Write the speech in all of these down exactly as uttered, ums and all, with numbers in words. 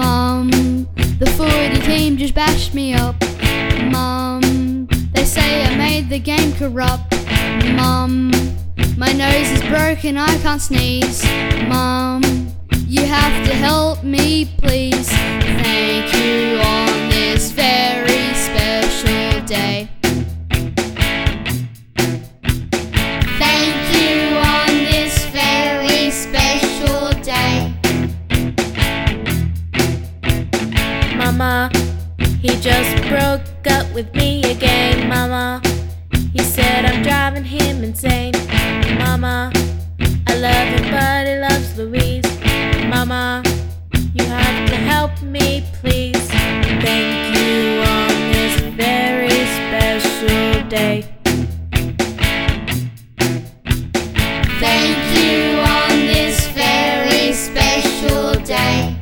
Mum, the footy team just bashed me up. Mum, they say I made the game corrupt. Mum, my nose is broken, I can't sneeze. Mum, you have to help me please. Thank you on this very special day. Thank you on this very special day. Mama, he just broke up with me again. Mama, he said I'm driving him insane. Mama, I love him but he loves Louise. Mama, you have to help me please. Thank you on this very special day. Thank you on this very special day.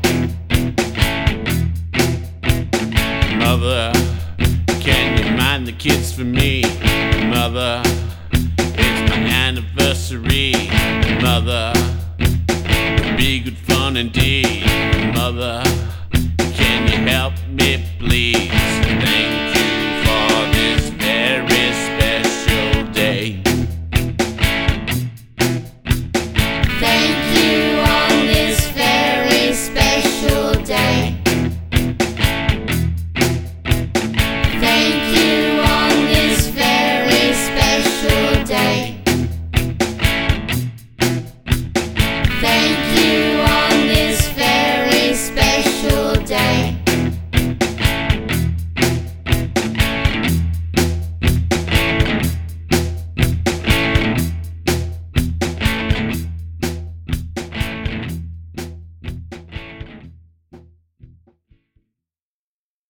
Mother, can you mind the kids for me? Mother, it's my anniversary. Mother, be good fun indeed. Mother, can you help me